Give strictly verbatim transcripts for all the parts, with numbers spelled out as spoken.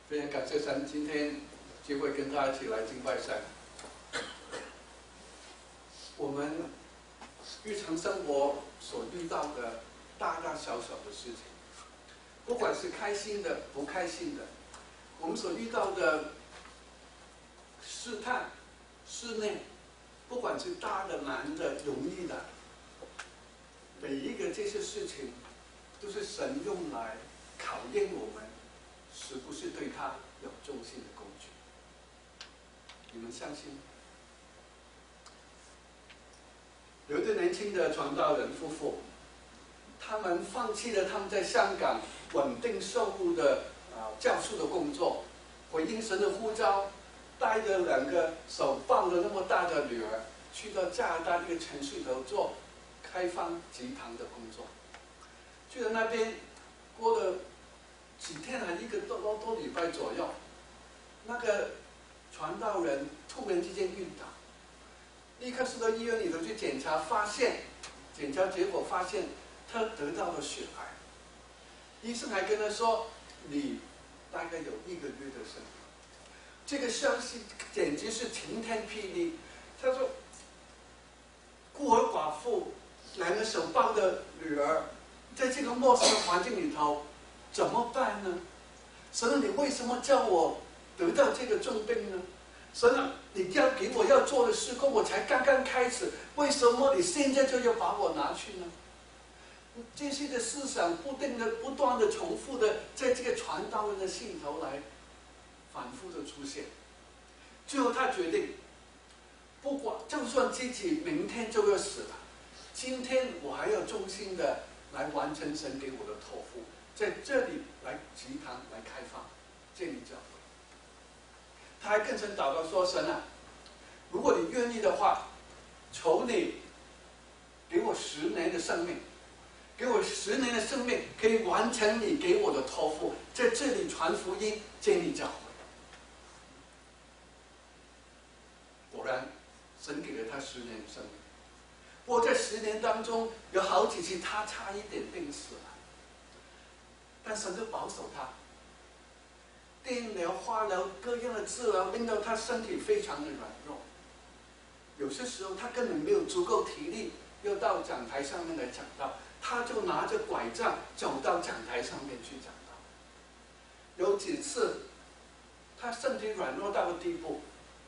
非常感谢神，今天机会跟大家一起来敬拜神。我们日常生活所遇到的大大小小的事情，不管是开心的、不开心的，我们所遇到的试探、试炼，不管是大的、难的、容易的，每一个这些事情，都是神用来考验我们是不是对他有忠心的工具。你们相信吗？有一对年轻的传道人夫妇，他们放弃了他们在香港稳定收入的啊、呃、教书的工作，回应神的呼召，带着两个手抱着那么大的女儿，去到加拿大一个城市头做开放集堂的工作。去了那边，过了几天还一个多多礼拜左右，那个传道人突然之间晕倒。立刻是到医院里头去检查，发现检查结果发现他得到了血癌。医生还跟他说：“你大概有一个月的生命。”这个消息简直是晴天霹雳。他说：“孤儿寡妇，两个手抱着女儿，在这个陌生的环境里头，怎么办呢？神，你为什么叫我得到这个重病呢？神啊，你要给我要做的事工，我才刚刚开始，为什么你现在就要把我拿去呢？”这些的思想不定的、不断的重复的，在这个传道人的心头来反复的出现。最后他决定，不管就算自己明天就要死了，今天我还要忠心的来完成神给我的托付，在这里来集堂来开放建立教会。他还更深祷告说：“神啊，如果你愿意的话，求你给我十年的生命，给我十年的生命，可以完成你给我的托付，在这里传福音，建立教会。”果然，神给了他十年的生命。不过在十年当中，有好几次他差一点病死了，但神就保守他。电疗、化疗各样的治疗，令到他身体非常的软弱。有些时候他根本没有足够体力，要到讲台上面来讲道，他就拿着拐杖走到讲台上面去讲道。有几次，他身体软弱到的地步，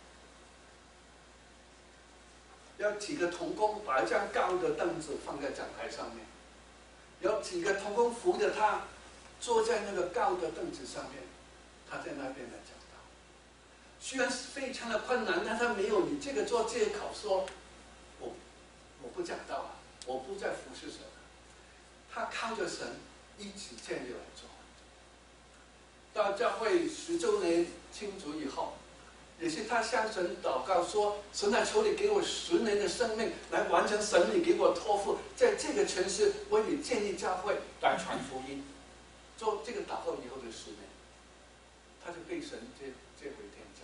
有几个同工把一张高的凳子放在讲台上面，有几个同工扶着他坐在那个高的凳子上面。他在那边来讲道，虽然是非常的困难，但他没有以这个做借口说我我不讲道啊，我不再服侍神了。他靠着神一直这样来做。到教会十周年庆祝以后，也是他向神祷告说：“神啊，求你给我十年的生命，来完成神你给我托付，在这个城市为你建立教会，来传福音。”做这个祷告以后的十年。他就被神接接回天家。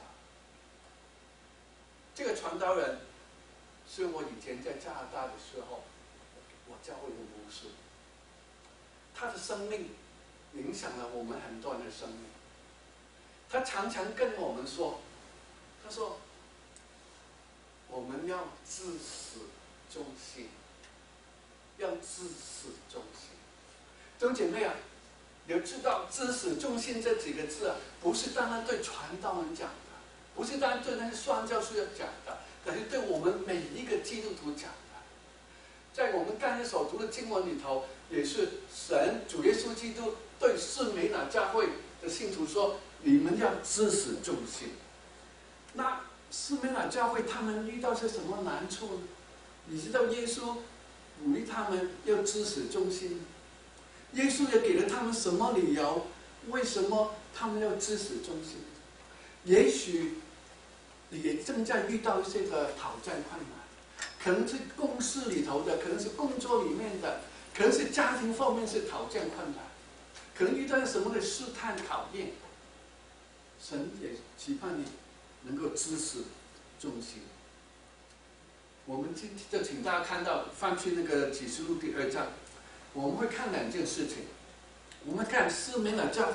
这个传道人是我以前在加拿大的时候，我教会的牧师。他的生命影响了我们很多人的生命。他常常跟我们说：“他说，我们要至死忠心，要至死忠心。”弟兄姐妹啊，你要知道，至死忠心这几个字啊，不是单单对传道人讲的，不是单单对那些宣教士要讲的，而是对我们每一个基督徒讲的。在我们刚才所读的经文里头，也是神主耶稣基督对士美拿教会的信徒说：“你们要至死忠心。”那士美拿教会他们遇到些什么难处呢？你知道耶稣鼓励他们要至死忠心吗？耶稣也给了他们什么理由？为什么他们要至死忠心？也许你也正在遇到一些的挑战困难，可能是公事里头的，可能是工作里面的，可能是家庭方面是挑战困难，可能遇到什么的试探考验。神也期盼你能够至死忠心。我们今天就请大家看到，翻去那个启示录第二章。我们会看两件事情，我们看士美拿教会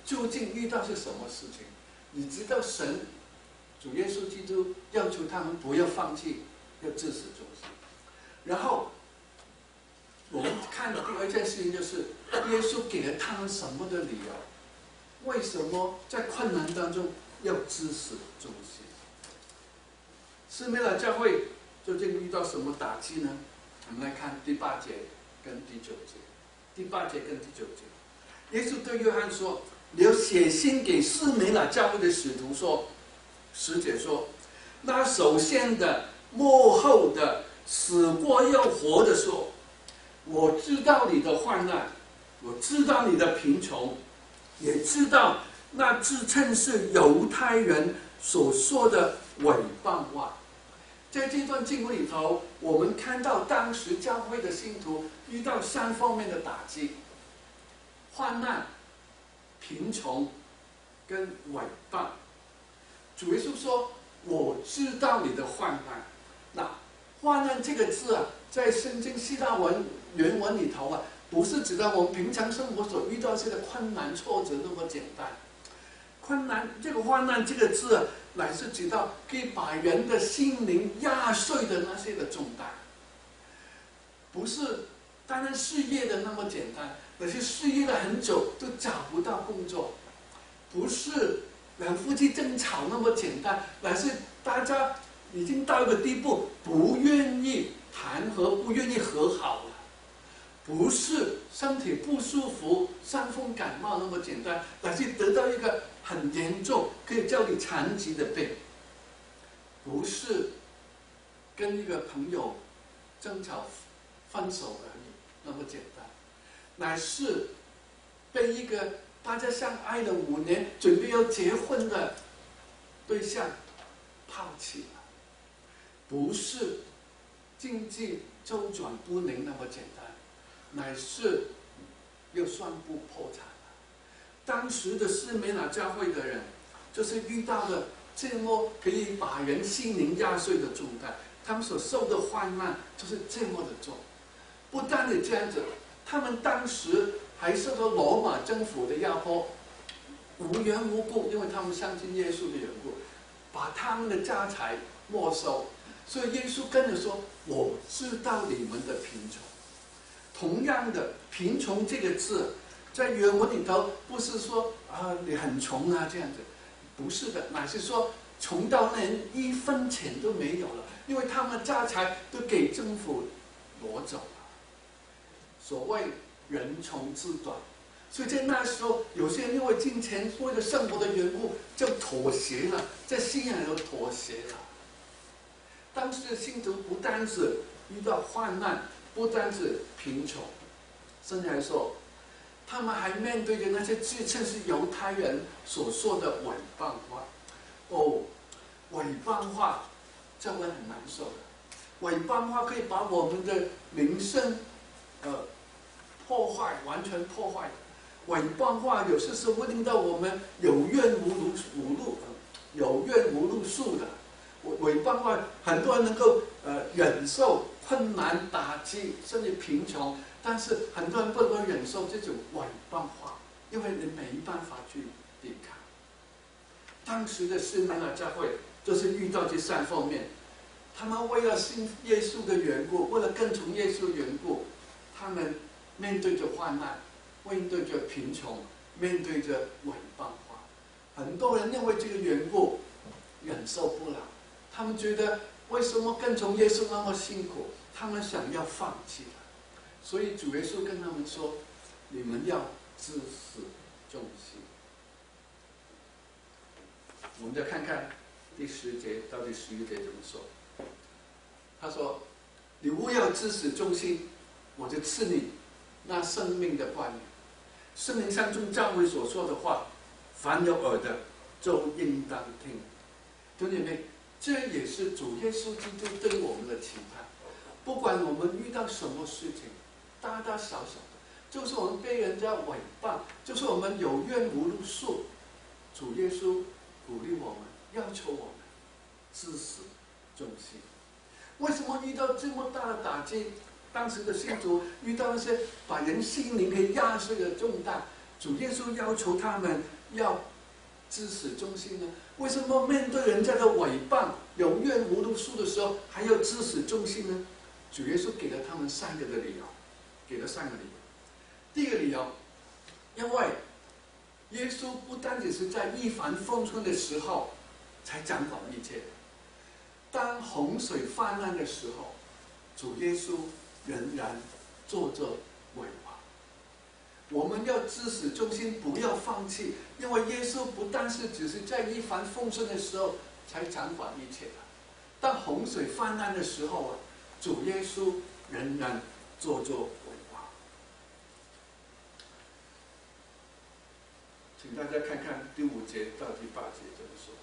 究竟遇到是什么事情？你知道神主耶稣基督要求他们不要放弃，要至死忠心。然后我们看第二件事情就是，耶稣给了他们什么的理由？为什么在困难当中要至死忠心？斯米拉教会究竟遇到什么打击呢？我们来看第八节跟第九节。第八节跟第九节，耶稣对约翰说：“你要写信给斯米拉教会的使徒说，使者说，那首先的、幕后的、死过又活的说，我知道你的患难，我知道你的贫穷，也知道那自称是犹太人所说的伪谤话。”在这段经文里头，我们看到当时教会的信徒遇到三方面的打击：患难、贫穷跟伪谤。主耶稣说：“我知道你的患难。”那患难这个字啊，在圣经希腊文原文里头啊，不是指的我们平常生活所遇到这个困难挫折那么简单。困难这个患难这个字啊，乃是指到可以把人的心灵压碎的那些的重担，不是单单事业的那么简单，而是事业了很久都找不到工作，不是两夫妻争吵那么简单，而是大家已经到一个地步，不愿意谈和，不愿意和好了。不是身体不舒服、伤风感冒那么简单，而是得到一个很严重、可以叫你残疾的病。不是跟一个朋友争吵、分手而已那么简单，乃是被一个大家相爱了五年、准备要结婚的对象抛弃了。不是经济周转不灵那么简单，乃是又宣布破产了。当时的斯米拿教会的人，就是遇到了这么可以把人心灵压碎的重担，他们所受的患难就是这么的重。不单是这样子，他们当时还受到罗马政府的压迫，无缘无故，因为他们相信耶稣的缘故，把他们的家财没收。所以耶稣跟着说：“我知道你们的贫穷。”同样的，贫穷这个字，在原文里头不是说啊你很穷啊这样子，不是的，乃是说穷到连一分钱都没有了，因为他们家财都给政府挪走了。所谓人穷志短，所以在那时候，有些人因为金钱、为了生活的缘故，就妥协了，在信仰里头妥协了。当时的信徒不单是遇到患难，不单是贫穷，甚至来说，他们还面对着那些自称是犹太人所说的伪谤话。哦，伪谤话，这会很难受的。伪谤话可以把我们的名声，呃，破坏，完全破坏。伪谤话有时是会令到我们有冤无路无路，有冤无路诉的。伪谤话，很多人能够呃忍受困难、打击，甚至贫穷，但是很多人不能够忍受这种伪谤话，因为你没办法去抵抗。当时的斯米拿教会就是遇到这三方面，他们为了信耶稣的缘故，为了跟从耶稣的缘故，他们面对着患难，面对着贫穷，面对着伪谤话。很多人因为这个缘故忍受不了。他们觉得为什么跟从耶稣那么辛苦？他们想要放弃了。所以主耶稣跟他们说：“你们要至死忠心。”我们再看看第十节到第十一节怎么说。他说：“你务要至死忠心，我就赐你那生命的冠冕。圣灵上中教会所说的话，凡有耳的就应当听。”弟兄姐妹，这也是主耶稣基督对我们的期盼。不管我们遇到什么事情，大大小小的，就是我们被人家诽谤，就是我们有冤无路诉，主耶稣鼓励我们，要求我们至死忠心。为什么遇到这么大的打击？当时的信徒遇到那些把人心灵给压碎的重担，主耶稣要求他们要至死忠心呢？为什么面对人家的诽谤、有冤无路诉的时候，还要至死忠心呢？主耶稣给了他们三个的理由，给了三个理由。第一个理由，因为耶稣不单只是在一帆风顺的时候才掌管一切，当洪水泛滥的时候，主耶稣仍然坐着为王。我们要至死忠心，不要放弃，因为耶稣不但是只是在一帆风顺的时候才掌管一切的，当洪水泛滥的时候啊，主耶稣仍然坐着为王。请大家看看第五节到第八节怎么说。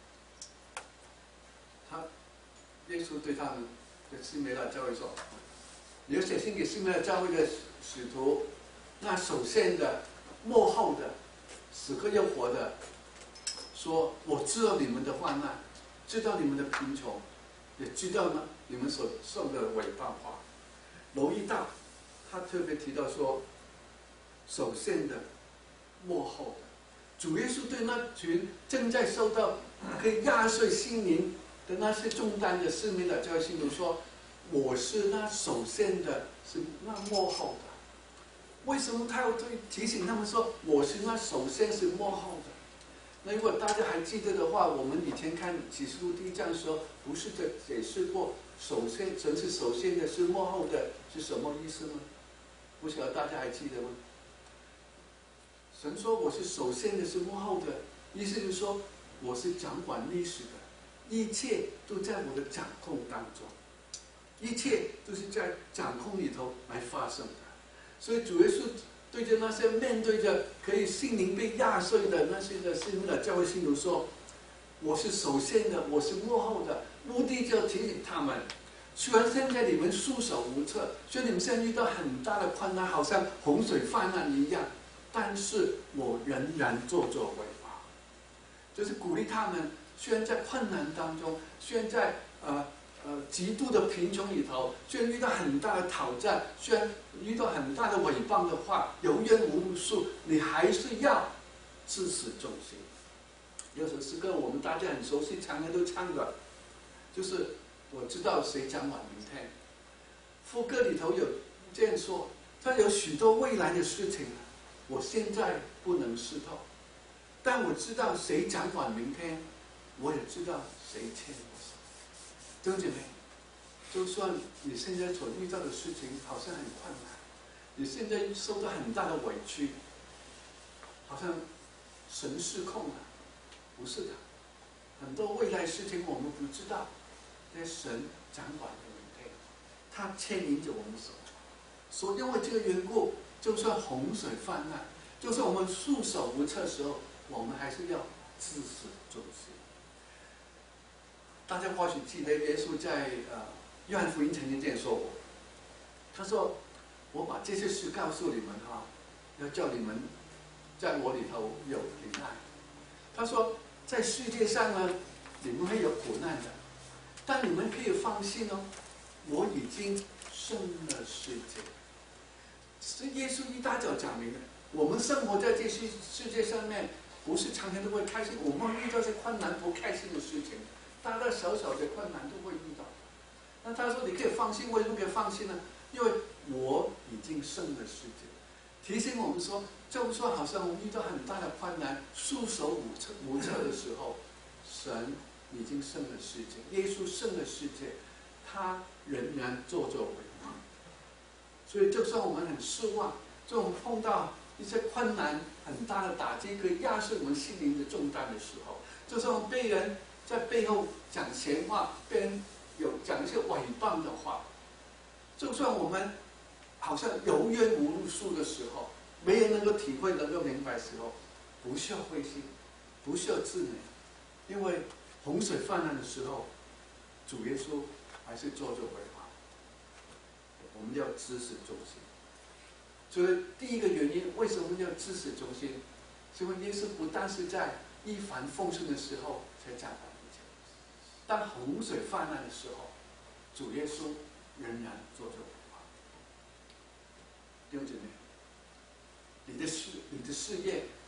他耶稣对他们的西梅拉教会说：“你要写信给西梅拉教会的使徒，那首先的、幕后的、死而又活的，说我知道你们的患难，知道你们的贫穷，也知道呢你们所受的诽谤话。留意到，他特别提到说，首先的、幕后的。主耶稣对那群正在受到可以压碎心灵的那些重担的市民的教会信徒说，我是那首先的，是那幕后的。为什么他要提醒他们说，我是那首先是幕后的？那如果大家还记得的话，我们以前看启示录第一章的时候，不是在解释过，首先神是首先的，是幕后的，是什么意思吗？不晓得大家还记得吗？神说我是首先的，是幕后的，意思就是说我是掌管历史的，一切都在我的掌控当中，一切都是在掌控里头来发生的。所以主耶稣对着那些面对着可以心灵被压碎的那些的信徒的教会信徒说，我是首先的，我是幕后的，目的就提醒他们，虽然现在你们束手无策，虽然你们现在遇到很大的困难，好像洪水泛滥一样，但是我仍然坐着为王。就是鼓励他们，虽然在困难当中，虽然在呃呃极度的贫穷里头，虽然遇到很大的挑战，虽然遇到很大的诽谤的话，有冤无路诉，你还是要至死忠心。有首诗歌我们大家很熟悉，常常都唱的，就是我知道谁掌管明天。副歌里头有这样说，他有许多未来的事情，我现在不能识透，但我知道谁掌管明天，我也知道谁牵我手。弟兄姐妹，就算你现在所遇到的事情好像很困难，你现在受到很大的委屈，好像神失控了，不是的，很多未来事情我们不知道，但神掌管的明天，他牵引着我们手。所以因为这个缘故，就算洪水泛滥，就算我们束手无策的时候，我们还是要至死忠心。大家或许记得耶稣在呃约翰福音曾经这样说过，他说：“我把这些事告诉你们哈，要叫你们在我里头有平安。”他说：“在世界上呢，你们会有苦难的，但你们可以放心哦，我已经胜了世界。”是耶稣一大早讲明了，我们生活在这些世界上面，不是常常都会开心，我们遇到些困难不开心的事情，大大小小的困难都会遇到。那他说你可以放心，为什么可以放心呢？因为我已经胜了世界。提醒我们说，就算好像我们遇到很大的困难，束手无策无策的时候，神已经胜了世界，耶稣胜了世界，他仍然坐着为王。所以就算我们很失望，就算我们碰到一些困难很大的打击，可以压碎我们心灵的重担的时候，就算我们被人在背后讲闲话，被人有讲一些诽谤的话，就算我们好像有冤无路诉的时候，没人能够体会能够明白的时候，不需要灰心，不需要自怜，因为洪水泛滥的时候，主耶稣还是坐着为王。我们要至死忠心。所以第一个原因，为什么要至死忠心？是因为耶稣不但是在一帆风顺的时候才掌管一切，当洪水泛滥的时候，主耶稣仍然坐着为王。弟兄姐妹，你的事、你的事业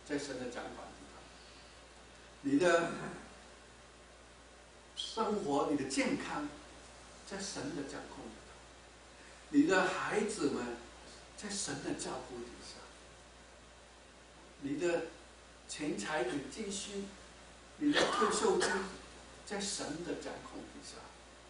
在神的掌管里头。你的生活、你的健康，在神的掌控里头；你的孩子们，在神的照顾底下；你的钱财、你积蓄、你的退休金，在神的掌控底下。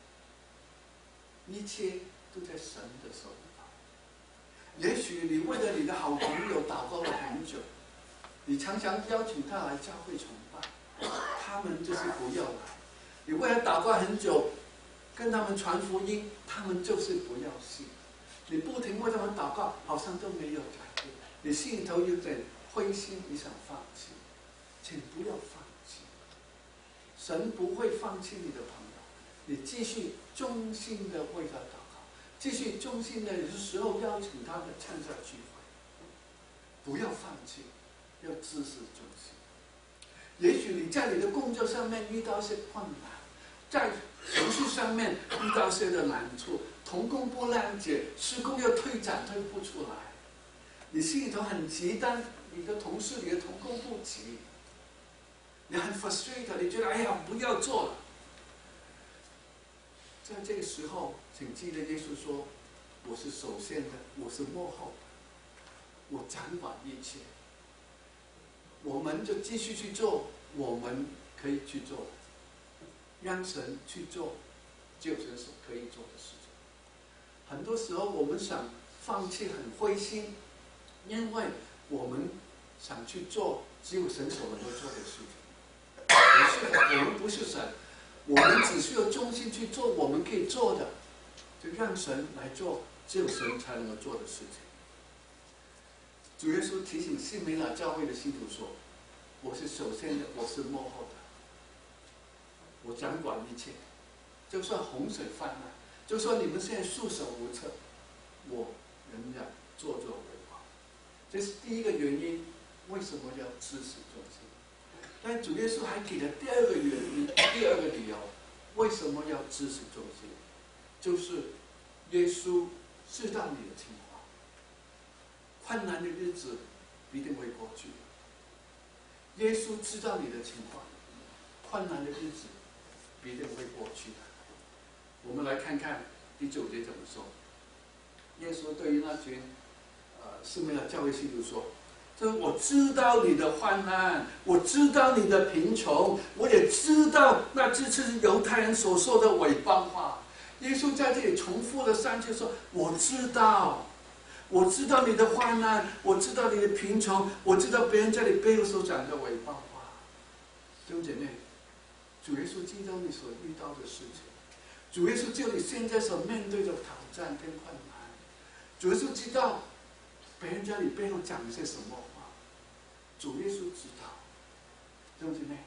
一切都在神的手里头。也许你为了你的好朋友祷告了很久，你常常邀请他来教会崇拜，他们就是不要来。你为了祷告很久，跟他们传福音，他们就是不要信。你不停为他们祷告，好像都没有改变，你心里头有点灰心，你想放弃，请不要放弃。神不会放弃你的朋友，你继续忠心的为他祷告，继续忠心的有的时候邀请他们参加聚会，不要放弃，要自始忠心。也许你在你的工作上面遇到一些困难，在程序上面遇到一些的难处，同工不谅解，施工要推展推不出来，你心里头很急，但你的同事、你的同工不急，你很 frustrated， 你觉得哎呀不要做了。在这个时候，请记得耶稣说：“我是首先的，我是幕后的，我掌管一切。”我们就继续去做我们可以去做的，让神去做只有神所可以做的事情。很多时候我们想放弃，很灰心，因为我们想去做只有神所能够做的事情。不是，我们不是神，我们只需要忠心去做我们可以做的，就让神来做只有神才能够做的事情。主耶稣提醒新美拉教会的信徒说：“我是首先的，我是幕后的，我掌管一切。就算洪水泛滥，就算你们现在束手无策，我仍然坐着为王。”这是第一个原因，为什么要支持忠心？但主耶稣还给了第二个原因，第二个理由，为什么要支持忠心？就是耶稣知道你的情况。困难的日子一定会过去的。耶稣知道你的情况，困难的日子一定会过去的。我们来看看第九节怎么说。耶稣对于那群呃士妹的教会信徒说：“就是我知道你的患难，我知道你的贫穷，我也知道那这是犹太人所说的伪邦话。”耶稣在这里重复了三次说：“我知道。”我知道你的患难，我知道你的贫穷，我知道别人在你背后所讲的伪谤话。弟兄姐妹，主耶稣知道你所遇到的事情，主耶稣知道你现在所面对的挑战跟困难，主耶稣知道别人在你背后讲一些什么话，主耶稣知道。弟兄姐妹，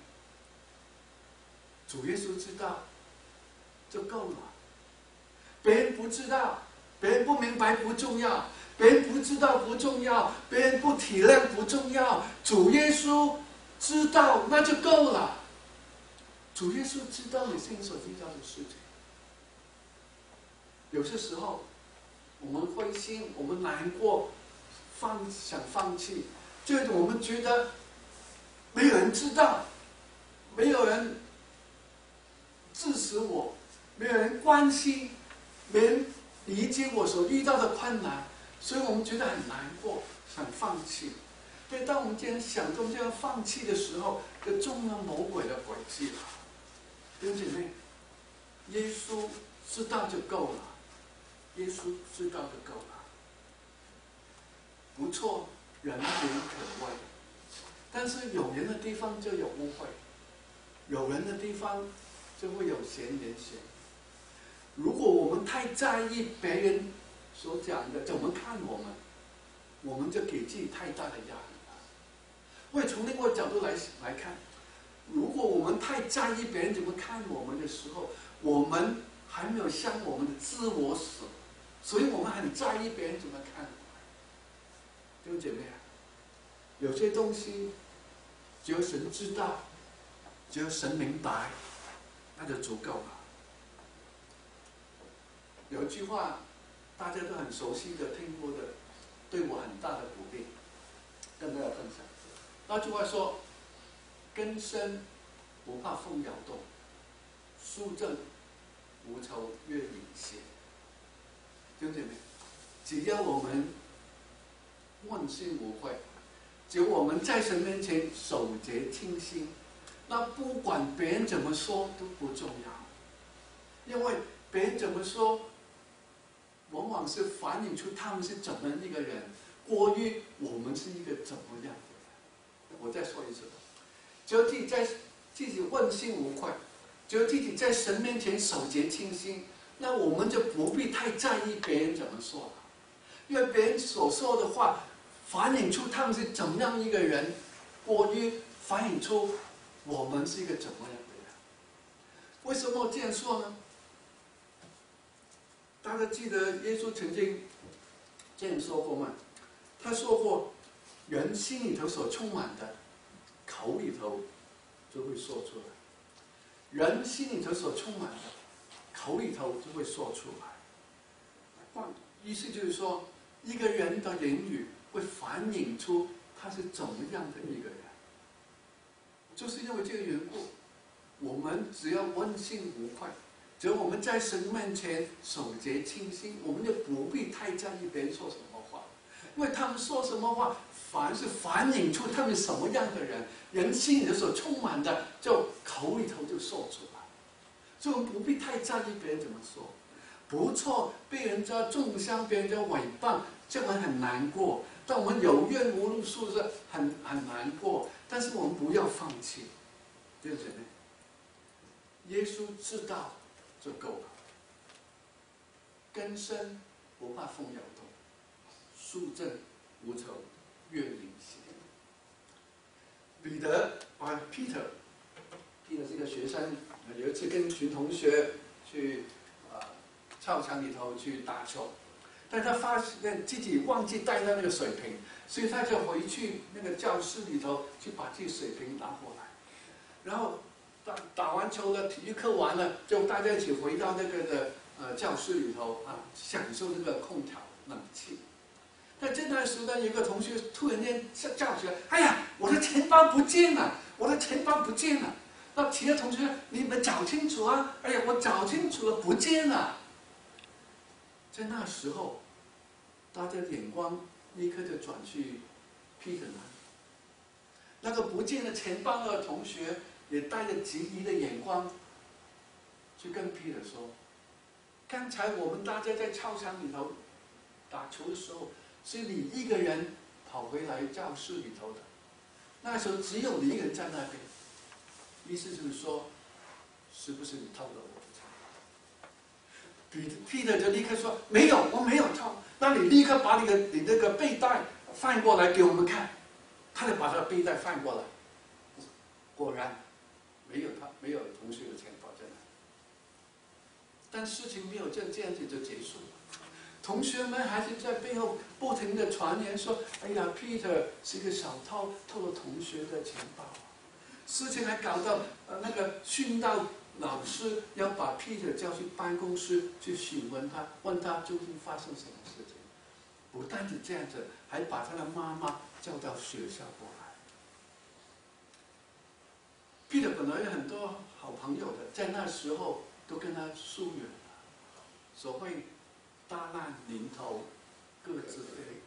主耶稣知道就够了。别人不知道，别人不明白不重要。别人不知道不重要，别人不体谅不重要，主耶稣知道那就够了。主耶稣知道你现在所遇到的事情。有些时候我们灰心，我们难过，放想放弃，就是我们觉得没有人知道，没有人支持我，没有人关心，没人理解我所遇到的困难。所以我们觉得很难过，想放弃。对，当我们既然想中这样放弃的时候，就中了魔鬼的诡计了。弟兄姐妹，耶稣知道就够了，耶稣知道就够了。不错，人言可畏，但是有人的地方就有污秽，有人的地方就会有闲言闲语。如果我们太在意别人所讲的怎么看我们，我们就给自己太大的压力了。为从另外一个角度来来看，如果我们太在意别人怎么看我们的时候，我们还没有向我们的自我死，所以我们很在意别人怎么看我们。弟兄姐妹啊，有些东西只有神知道，只有神明白，那就足够了。有一句话大家都很熟悉的听过的，对我很大的鼓励，跟大家分享。 那句话说：“根深不怕风摇动，树正无愁月影斜。”弟兄姐妹，只要我们问心无愧，只要我们在神面前守节清心，那不管别人怎么说都不重要，因为别人怎么说，往往是反映出他们是怎么一个人，过于我们是一个怎么样的人。我再说一次，只要自己在自己问心无愧，只要自己在神面前守节清心，那我们就不必太在意别人怎么说了，因为别人所说的话反映出他们是怎么样一个人，过于反映出我们是一个怎么样的人。为什么这样说呢？大家记得耶稣曾经这样说过吗？他说过，人心里头所充满的，口里头就会说出来。人心里头所充满的，口里头就会说出来。意思就是说，一个人的言语会反映出他是怎么样的一个人。就是因为这个缘故，我们只要问心无愧，只要我们在神面前守节清心，我们就不必太在意别人说什么话，因为他们说什么话，反而是反映出他们什么样的人，人心里头所充满的，就口里头就说出来。所以我们不必太在意别人怎么说。不错，被人家中伤，被人家诽谤，这个很难过。但我们有冤无路诉是很很难过，但是我们不要放弃，弟兄姐妹。耶稣知道就够了。根深不怕风摇动，树正无愁月影斜。彼得啊 ，Peter，Peter 是一个学生，有一次跟一群同学去啊、呃、操场里头去打球。但他发现自己忘记带那个水瓶，所以他就回去那个教室里头去把这水瓶拿过来，然后打打完球了，体育课完了，就大家一起回到那个的呃教室里头啊，享受这个空调冷气。但这段时间，有一个同学突然间叫起来：“哎呀，我的钱包不见了！我的钱包不见了！”那其他同学，你们找清楚啊！哎呀，我找清楚了，不见了。在那时候，大家的眼光立刻就转去 Peter 那里。那个不见了钱包的同学也带着质疑的眼光，去跟 Peter 说：“刚才我们大家在操场里头打球的时候，是你一个人跑回来教室里头的。那时候只有你一个人在那边。意思就是说，是不是你偷了我的钱？” Peter 就立刻说：“没有，我没有偷。”那你立刻把你的你那个背带翻过来给我们看。他就把他的背带翻过来，果然没有他没有同学的钱包在那。但事情没有就这样子就结束了。同学们还是在背后不停的传言说：“哎呀 ，Peter 是一个小偷，偷了同学的钱包。”事情还搞到呃那个训导老师要把 Peter 叫去办公室去询问他，问他究竟发生什么事情。不但是这样子，还把他的妈妈叫到学校过来。Peter 本来有很多好朋友的，在那时候都跟他疏远了。所谓大难临头，各自飞。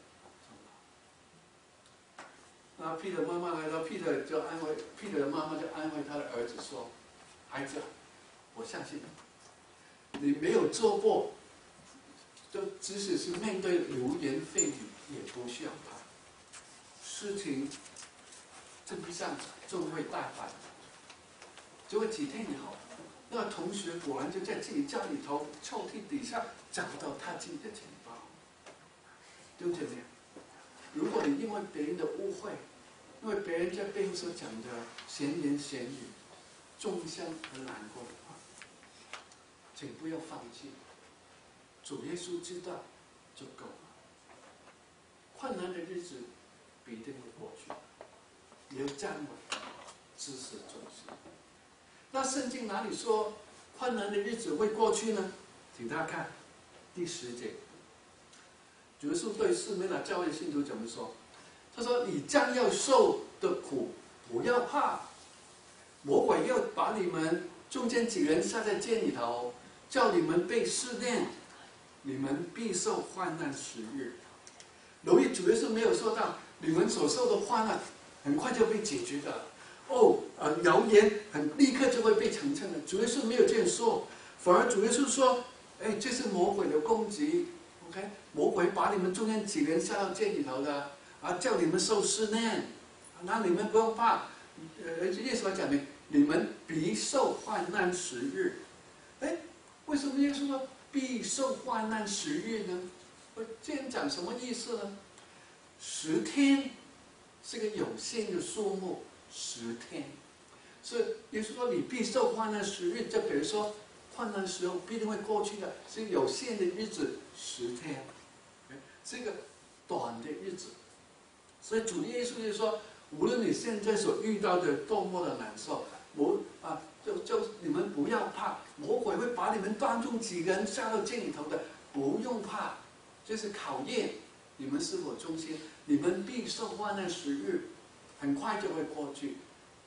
那 Peter 妈妈来到 ，Peter 就安慰 Peter 的妈妈就安慰他的儿子说：“孩子，我相信你，你没有做过，就即使是面对流言蜚语，也不需要怕。事情真相终会大白。”结果几天以后，那个同学果然就在自己家里头抽屉底下找到他自己的钱包。对不对？如果你因为别人的误会，因为别人在背后所讲的闲言闲语，中伤和难过的话，请不要放弃。主耶稣知道就够了。困难的日子必定会过去，你要站稳，支持中心。那圣经哪里说困难的日子会过去呢？请大家看第十节。主耶稣对四面的教会信徒怎么说？ 他说：“你将要受的苦，不要怕。魔鬼要把你们中间几人下在监里头，叫你们被试炼，你们必受患难十日。”由于主耶稣没有说到你们所受的患难很快就被解决的，哦，呃，谣言很立刻就会被澄清的。主耶稣没有这样说，反而主耶稣说：“哎，这是魔鬼的攻击。OK， 魔鬼把你们中间几人下到监里头的。”啊，叫你们受试炼，那你们不用怕。呃，耶稣讲的，你们必受患难十日。哎，为什么耶稣说必受患难十日呢？这样讲什么意思呢？十天是个有限的数目，十天。所以耶稣说你必受患难十日，就比如说患难时候必定会过去的，是有限的日子，十天，是一个短的日子。所以主耶稣就说，无论你现在所遇到的多么的难受，魔啊，就就你们不要怕，魔鬼会把你们当中几个人下到监里头的，不用怕，这是考验你们是否忠心。你们必受患难十日，很快就会过去。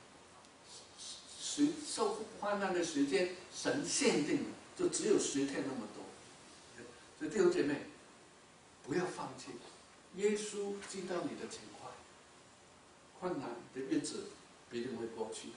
时受患难的时间，神限定了，就只有十天那么多。所以弟兄姐妹，不要放弃。耶稣知道你的情况，困难的日子必定会过去的。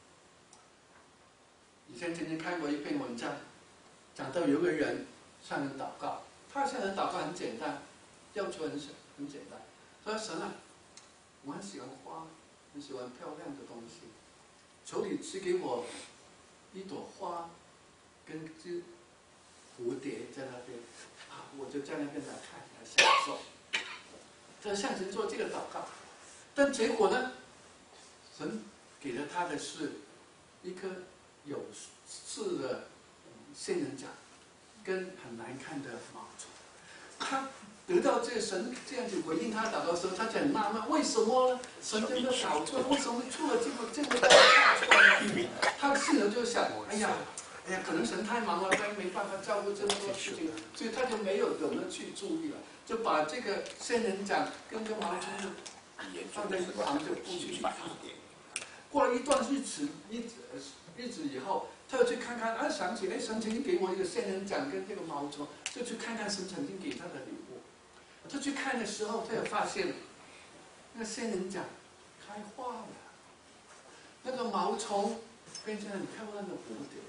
以前曾经看过一篇文章，讲到有个人向人祷告，他向人祷告很简单，要求很很简单，他说：“神啊，我很喜欢花，很喜欢漂亮的东西，求你赐给我一朵花，跟只蝴蝶在那边，啊，我就在那边来看来享受。”他向神做这个祷告，但结果呢？神给了他的是一颗有刺的仙人掌，跟很难看的毛虫。他得到这个神这样子回应他祷告的时候，他就很纳闷，为什么呢？神真的搞错，为什么出了这么这么大的大错呢？他的心里就想：哎呀，哎呀，可能神太忙了，他没办法照顾这么多事情，所以他就没有懂得去注意了。就把这个仙人掌跟这毛虫放在一旁就不去看。过了一段日子，日子日子以后，他又去看看，啊，想起哎，神曾经给我一个仙人掌跟这个毛虫，就去看看神曾经给他的礼物。他去看的时候，他也发现那个仙人掌开花了，那个毛虫变成很漂亮的蝴蝶。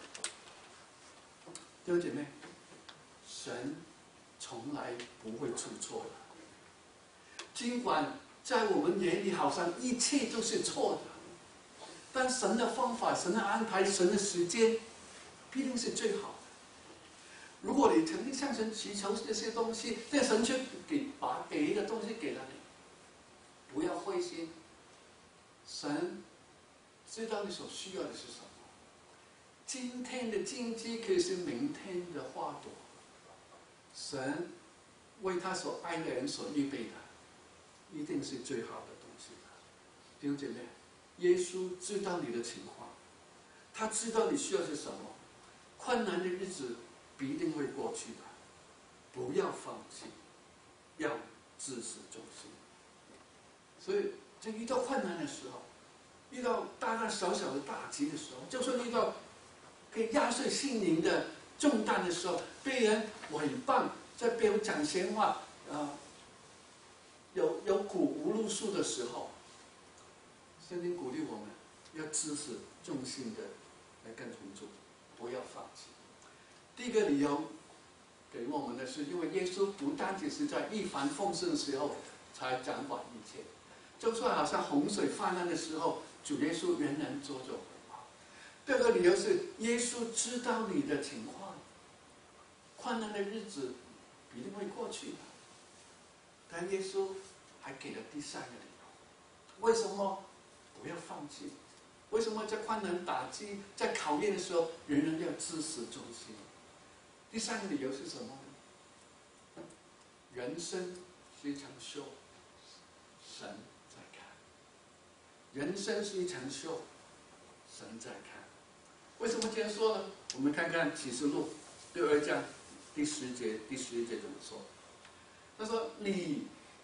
弟兄姐妹，神从来不会出错的。尽管在我们眼里好像一切都是错的，但神的方法、神的安排、神的时间，必定是最好的。如果你曾经向神祈求这些东西，这神却给把给一个东西给了你，不要灰心。神知道你所需要的是什么。今天的荆棘可以是明天的花朵。神为他所爱的人所预备的，一定是最好的东西。弟兄姐妹，耶稣知道你的情况，他知道你需要是什么。困难的日子必定会过去的，不要放弃，要至死忠心。所以，在遇到困难的时候，遇到大大小小的打击的时候，就算遇到可以压碎心灵的重担的时候，被人诽谤，在背后讲闲话，啊，有有苦无路诉的时候，圣经鼓励我们要至死忠心的来跟从主，不要放弃。第一个理由给我们的是，因为耶稣不单只是在一帆风顺的时候才掌管一切，就算好像洪水泛滥的时候，主耶稣仍然左右回报。第二个理由是，耶稣知道你的情况，困难的日子一定会过去的。但耶稣还给了第三个理由，为什么不要放弃？为什么在困难打击、在考验的时候，仍然要至死忠心？第三个理由是什么呢？人生是一场秀，神在看。人生是一场秀，神在看。为什么这样说呢？我们看看启示录第二章第十节、第十一节怎么说。他说：“你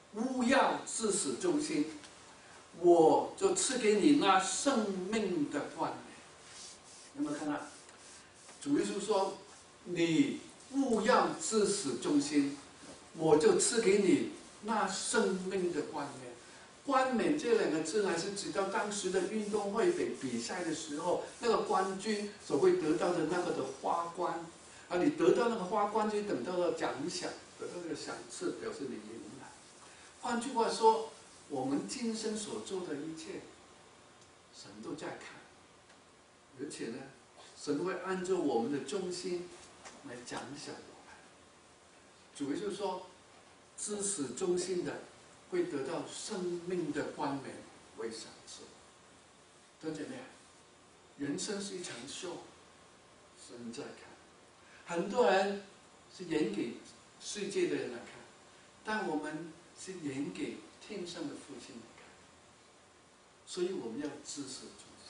勿要自始忠心，我就赐给你那生命的冠冕。有没有看到？主耶稣说：“你勿要自始忠心，我就赐给你那生命的冠冕。”冠冕这两个字呢，是指到当时的运动会比比赛的时候，那个冠军所会得到的那个的花冠，啊，你得到那个花冠就等到了奖赏，得到那个赏赐，表示你赢了。换句话说，我们今生所做的一切，神都在看，而且呢，神会按照我们的忠心来奖赏我们。主耶稣说，至始忠心的，会得到生命的冠冕为赏赐。弟兄姐妹，人生是一场秀，神在看。很多人是演给世界的人来看，但我们是演给天上的父亲来看。所以我们要至始忠心。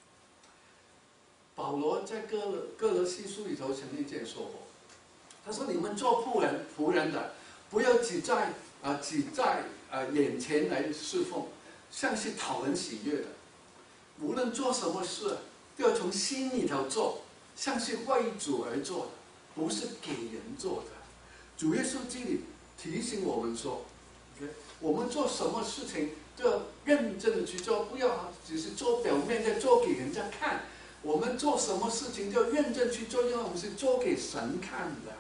保罗在哥罗哥罗西书里头曾经这样说过，他说：“你们做仆人仆人的，不要只在啊只在啊眼前来侍奉，像是讨人喜悦的。无论做什么事，都要从心里头做，像是为主而做的，不是给人做的。”主耶稣这里提醒我们说， okay? 我们做什么事情都要认真的去做，不要只是做表面的，做给人家看。我们做什么事情就要认真去做，因为我们是做给神看的。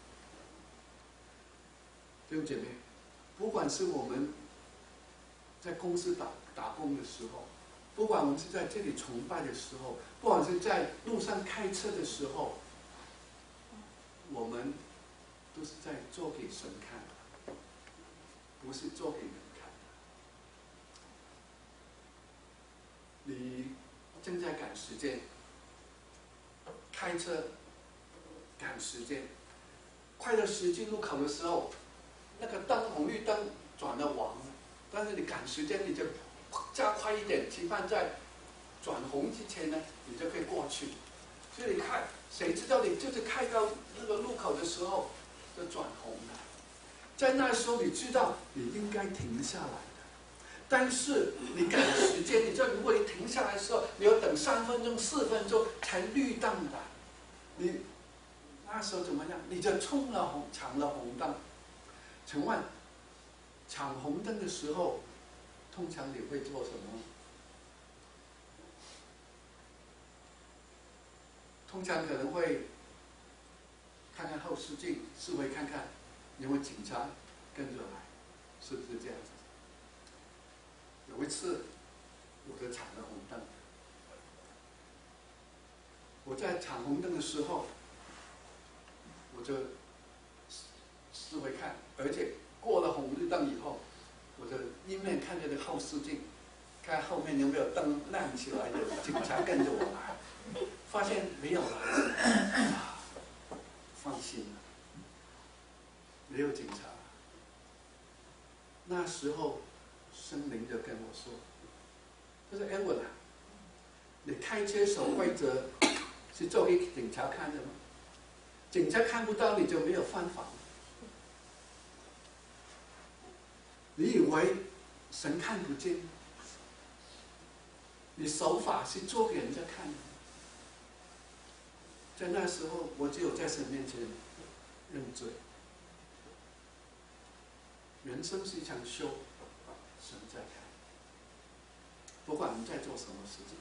弟兄姐妹，不管是我们在公司打打工的时候，不管我们是在这里崇拜的时候，不管是在路上开车的时候，我们都是在做给神看的，不是做给人看的。你正在赶时间，开车赶时间，快到十字路口的时候，那个灯红绿灯转了黄了，但是你赶时间，你就加快一点，期盼在转红之前呢，你就可以过去。所以你看，谁知道你就是开到那个路口的时候就转红了，在那时候你知道你应该停下来的，但是你赶时间，你知道如果你停下来的时候，你要等三分钟、四分钟才绿灯的，你那时候怎么样？你就冲了红，抢了红灯。请问，抢红灯的时候，通常你会做什么？通常可能会看看后视镜，四围看看有没有警察跟着来，是不是这样子？有一次，我就抢了红灯。我在抢红灯的时候，我就四围看，而且过了红绿灯以后，我就一面看着那后视镜，看后面有没有灯亮起来，有警察跟着我来。发现没有了，啊，放心了，没有警察。那时候，圣灵就跟我说：“他说 ，Edward 啊，你开车守规则是做给警察看的吗？警察看不到你就没有犯法。你以为神看不见？你守法是做给人家看的。”在那时候，我只有在神面前认罪。人生是一场秀，神在看。不管我们在做什么事情，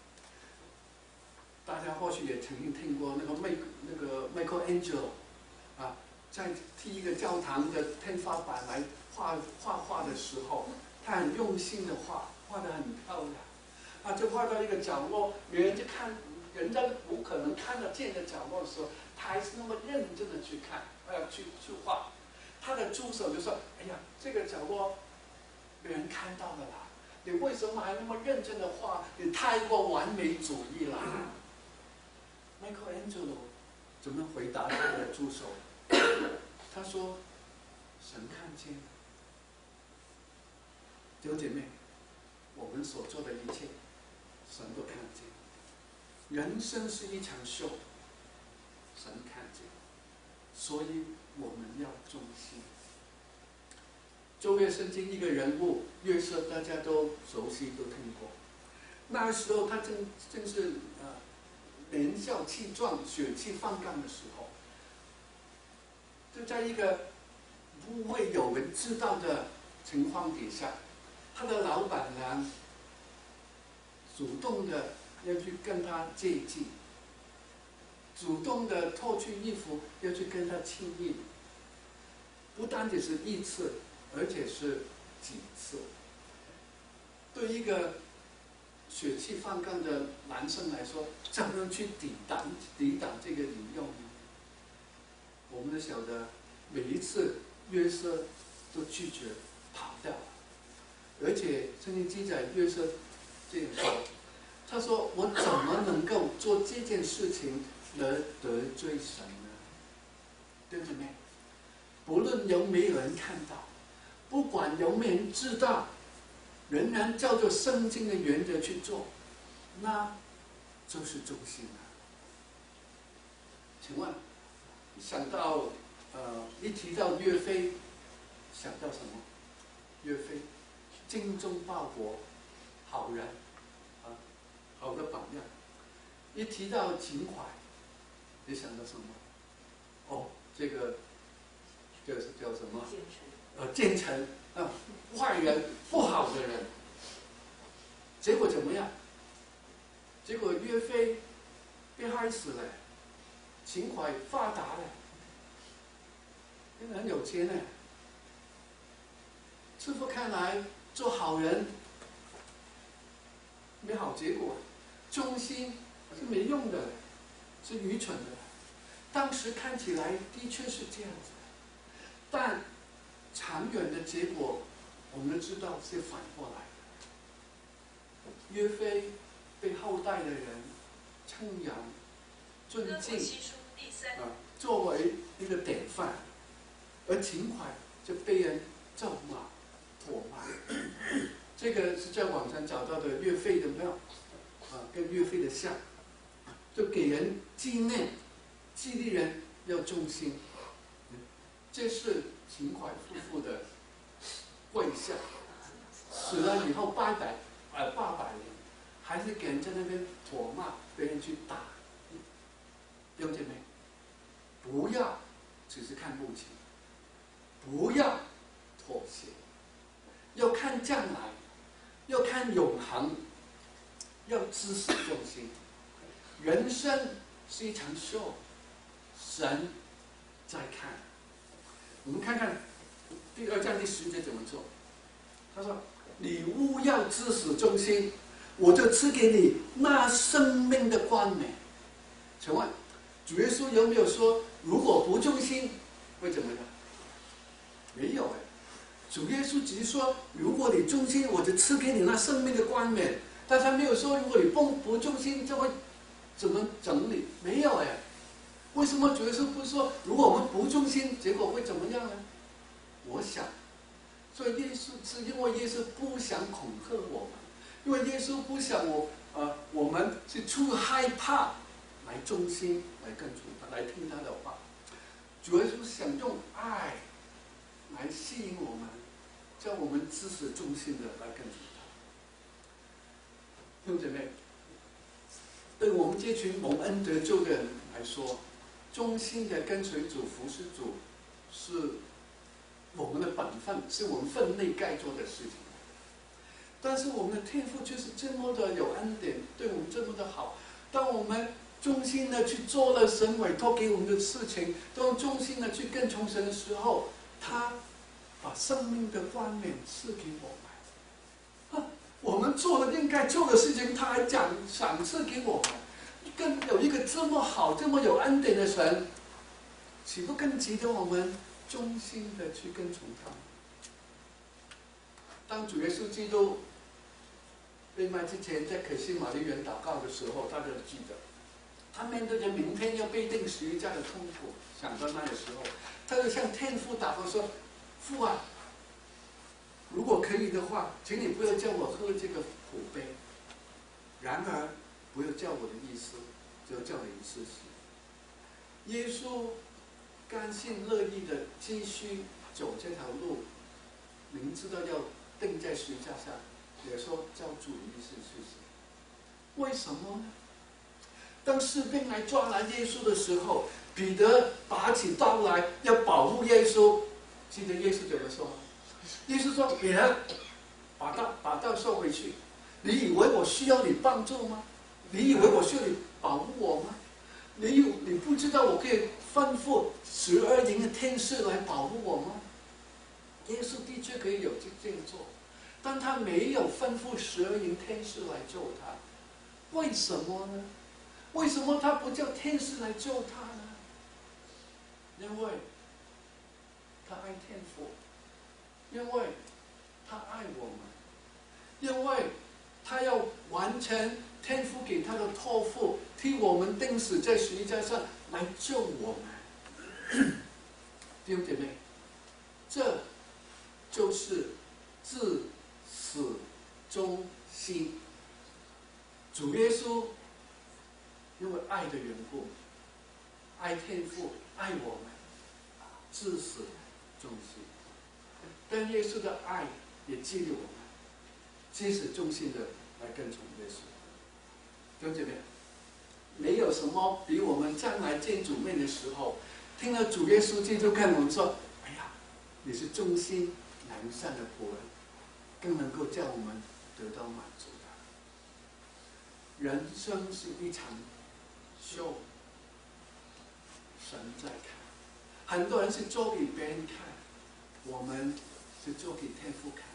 大家或许也曾经听过那个麦那个 Michelangelo 啊，在替一个教堂的天花板来画画画的时候，他很用心的画，画得很漂亮。啊，就画到一个角落，有人就看。人家不可能看得见的角落的时候，他还是那么认真的去看，呃，去去画。他的助手就说：“哎呀，这个角落被人看到了啦，你为什么还那么认真的画？你太过完美主义了。” Michelangelo 怎么回答他的助手？他说：“神看见。”弟兄姐妹，我们所做的一切，神都看见。人生是一场秀，神看见，所以我们要忠心。 旧约圣经一个人物约瑟，大家都熟悉，都听过。那时候他正正是呃年少气壮、血气方刚的时候，就在一个不会有人知道的情况底下，他的老板娘主动的要去跟他接近，主动的脱去衣服要去跟他亲密，不单只是一次，而且是几次。对一个血气方刚的男生来说，怎么去抵挡抵挡这个引诱呢？我们都晓得，每一次约瑟都拒绝跑掉了，而且圣经记载约瑟这样说，他说：“我怎么能够做这件事情而得罪神呢？”对不对？不论有没有人看到，不管有没有人知道，仍然照着圣经的原则去做，那就是忠心了。请问，想到呃，一提到岳飞，想到什么？岳飞，精忠报国，好人，啊，好的榜样。一提到秦淮，你想到什么？哦，这个，这个是叫什么？呃，奸臣啊，坏人，不好的人。结果怎么样？结果岳飞被害死了，秦淮发达了，很有钱呢。师傅看来做好人没好结果，忠心是没用的，是愚蠢的。当时看起来的确是这样子，但长远的结果我们都知道是反过来的。岳飞被后代的人称扬、尊敬，啊，作为一个典范，而秦淮就被人咒骂、唾骂。这个是在网上找到的岳飞的庙，啊，跟岳飞的像，就给人纪念、激励人要忠心。这是秦淮夫妇的跪像，死了以后八百呃八百年，还是给人在那边唾骂，被人去打。弟兄姐妹，不要只是看目前，不要妥协，要看将来，要看永恒，要知死忠心。人生是一场秀，神在看。我们看看第二章第十节怎么做。他说：“你务要知死忠心，我就赐给你那生命的冠冕。”请问，主耶稣有没有说，如果不忠心会怎么样？没有哎。主耶稣只是说，如果你忠心，我就赐给你那生命的冠冕。但他没有说，如果你不不忠心，就会怎么整理？没有哎。为什么主耶稣不说，如果我们不忠心，结果会怎么样呢？我想，所以耶稣是因为耶稣不想恐吓我们，因为耶稣不想我呃我们是出害怕来忠心来跟从他，来听他的话。主耶稣想用爱来吸引我们，叫我们知死忠心的来跟从他。弟兄姐妹，对我们这群蒙恩得救的人来说，忠心的跟随主、服侍主，是我们的本分，是我们分内该做的事情。但是我们的天父却是这么的有恩典，对我们这么的好。当我们忠心的去做了神委托给我们的事情，当忠心的去跟从神的时候，他把生命的冠冕赐给我们。我们做了应该做的事情，他还奖赏赐给我们。更有一个这么好、这么有恩典的神，岂不更值得我们忠心的去跟从他？当主耶稣基督被卖之前，在可西玛丽园祷告的时候，大家记得，他面对着明天要被钉十字架的痛苦，想到那个时候，他就向天父祷告说：“父啊，如果可以的话，请你不要叫我喝这个苦杯，然而不要叫我的意思，就叫你的意思。”耶稣甘心乐意的继续走这条路， 明知道要钉在十字架上，也说叫主医治去死。为什么呢？当士兵来抓拿耶稣的时候，彼得拔起刀来要保护耶稣。记得耶稣怎么说吗？耶稣说：“彼得，把刀把刀收回去。你以为我需要你帮助吗？你以为我需要你保护我吗？你有你不知道我可以吩咐十二营的天使来保护我吗？”耶稣的确可以有这样做，但他没有吩咐十二营天使来救他。为什么呢？为什么他不叫天使来救他呢？因为他爱天父，因为他爱我们，因为他要完成天父给他的托付，替我们钉死在十字架上来救我们。弟兄姐妹，这就是至死忠心。主耶稣因为爱的缘故，爱天父，爱我们，至死忠心。但耶稣的爱也激励我们，至死忠心的来跟从耶稣。弟兄姐妹，没有什么比我们将来见主面的时候，听了主耶稣基督跟我们说：“哎呀，你是忠心良善的仆人”，更能够叫我们得到满足的。人生是一场秀，神在看。很多人是做给别人看，我们是做给天父看。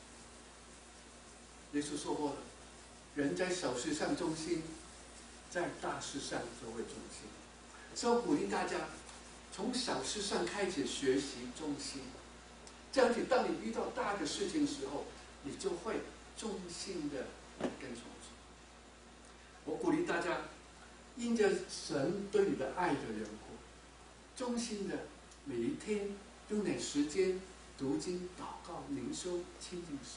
耶稣说过了，人在小事上忠心，在大事上就会忠心。所以我鼓励大家，从小事上开始学习忠心，这样子，当你遇到大的事情的时候，你就会忠心的跟从主。我鼓励大家，因着神对你的爱的缘故，忠心的每一天用点时间读经、祷告、灵修、亲近神。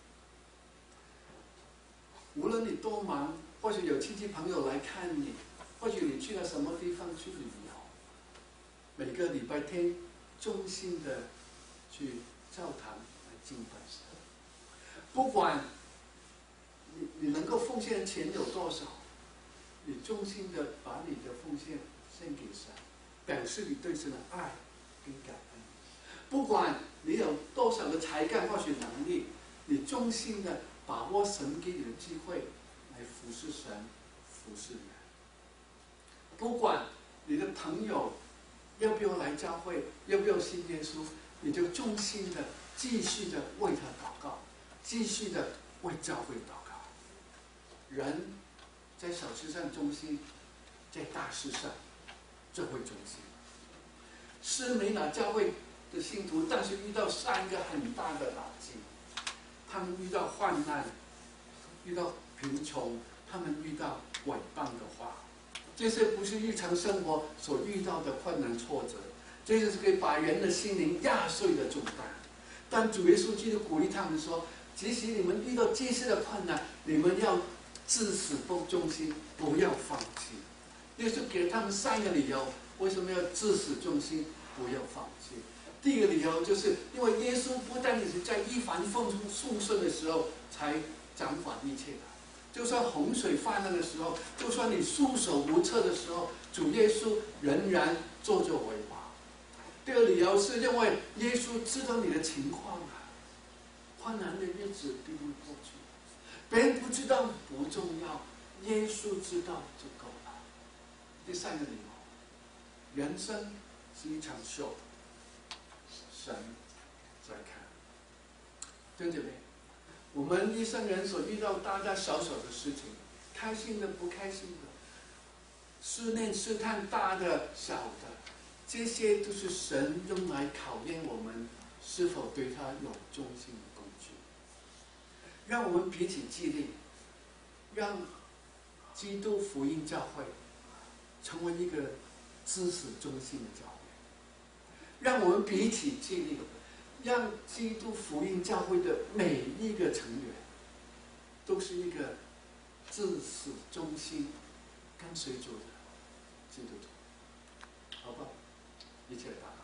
无论你多忙，或许有亲戚朋友来看你，或许你去了什么地方去旅游，每个礼拜天忠心的去教堂来敬拜神。不管你你能够奉献的钱有多少，你忠心的把你的奉献献给神，表示你对神的爱跟感恩。不管你有多少的才干或许能力，你忠心的把握神给你的机会来服侍神、服侍人。不管你的朋友要不要来教会，要不要信耶稣，你就忠心的继续的为他祷告，继续的为教会祷告。人在小事上忠心，在大事上就会忠心。施美拿教会的信徒当时遇到三个很大的打击，他们遇到患难，遇到贫穷，他们遇到诽谤的话，这些不是日常生活所遇到的困难挫折，这些是可以把人的心灵压碎的重担。但主耶稣基督鼓励他们说，即使你们遇到这些的困难，你们要至死不忠心，不要放弃。耶稣给他们三个理由，为什么要至死忠心，不要放弃。第一个理由就是因为耶稣不但是在一帆风顺的时候才掌管一切的，就算洪水泛滥的时候，就算你束手无策的时候，主耶稣仍然坐着为王。第二个理由是因为耶稣知道你的情况啊，困难的日子必定过去，别人不知道不重要，耶稣知道就够了。第三个理由，人生是一场秀，神在看。弟兄姐妹，我们一生人所遇到大大小小的事情，开心的不开心的，试炼试探大的小的，这些都是神用来考验我们是否对他有忠心的工具。让我们彼此激励，让基督福音教会成为一个至死忠心的教会。让我们彼此激励，让基督福音教会的每一个成员都是一个至死忠心跟随主的基督徒。好吧，一起来祷告。